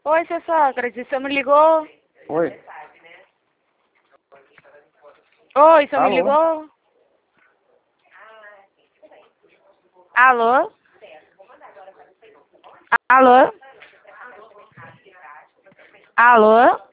Oi, seu Sócrates, você me ligou? Oi. Oi, você me Alô? ligou? Alô? Alô? Alô?